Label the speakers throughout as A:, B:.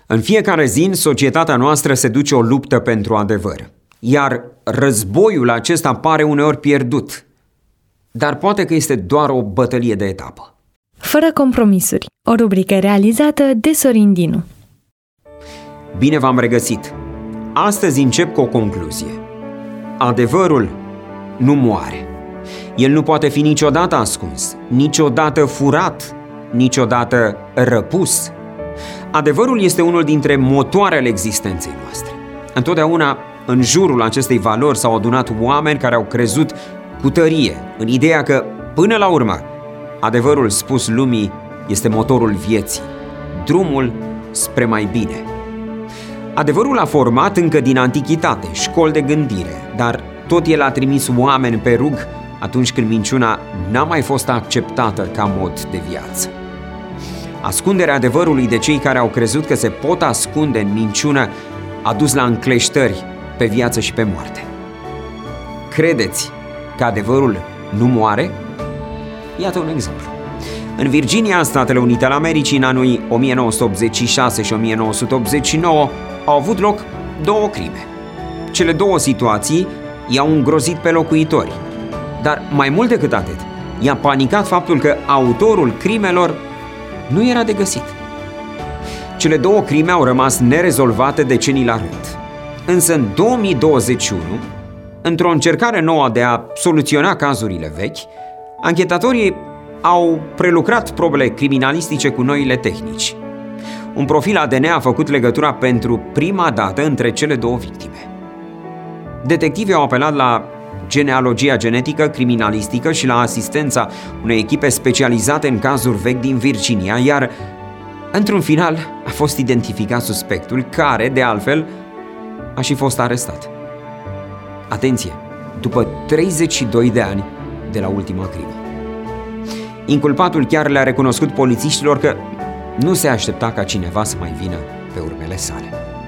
A: În fiecare zi, în societatea noastră se duce o luptă pentru adevăr, iar războiul acesta pare uneori pierdut, dar poate că este doar o bătălie de etapă.
B: Fără compromisuri, o rubrică realizată de Sorin Dinu.
A: Bine v-am regăsit! Astăzi încep cu o concluzie. Adevărul nu moare. El nu poate fi niciodată ascuns, niciodată furat, niciodată răpus. Adevărul este unul dintre motoarele existenței noastre. Întotdeauna în jurul acestei valori s-au adunat oameni care au crezut cu tărie în ideea că, până la urmă, adevărul spus lumii este motorul vieții, drumul spre mai bine. Adevărul a format încă din antichitate școli de gândire, dar tot el a trimis oameni pe rug atunci când minciuna n-a mai fost acceptată ca mod de viață. Ascunderea adevărului de cei care au crezut că se pot ascunde în minciună a dus la încleștări pe viață și pe moarte. Credeți că adevărul nu moare? Iată un exemplu. În Virginia, Statele Unite ale Americii, în anii 1986 și 1989, au avut loc două crime. Cele două situații i-au îngrozit pe locuitori, dar mai mult decât atât, i-a panicat faptul că autorul crimelor nu era de găsit. Cele două crime au rămas nerezolvate decenii la rând. Însă în 2021, într-o încercare nouă de a soluționa cazurile vechi, anchetatorii au prelucrat probele criminalistice cu noile tehnici. Un profil ADN a făcut legătura pentru prima dată între cele două victime. Detectivii au apelat la genealogia genetică criminalistică și la asistența unei echipe specializate în cazuri vechi din Virginia, iar într-un final a fost identificat suspectul, care, de altfel, a și fost arestat. Atenție! După 32 de ani de la ultima crimă. Inculpatul chiar le-a recunoscut polițiștilor că nu se aștepta ca cineva să mai vină pe urmele sale.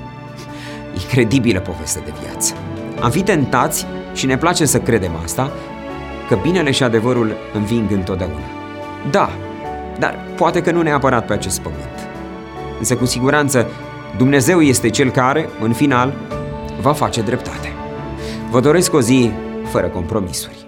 A: Incredibilă poveste de viață. Am fi tentați, și ne place să credem asta, că binele și adevărul înving întotdeauna. Da, dar poate că nu neapărat pe acest pământ. Însă cu siguranță Dumnezeu este Cel care, în final, va face dreptate. Vă doresc o zi fără compromisuri.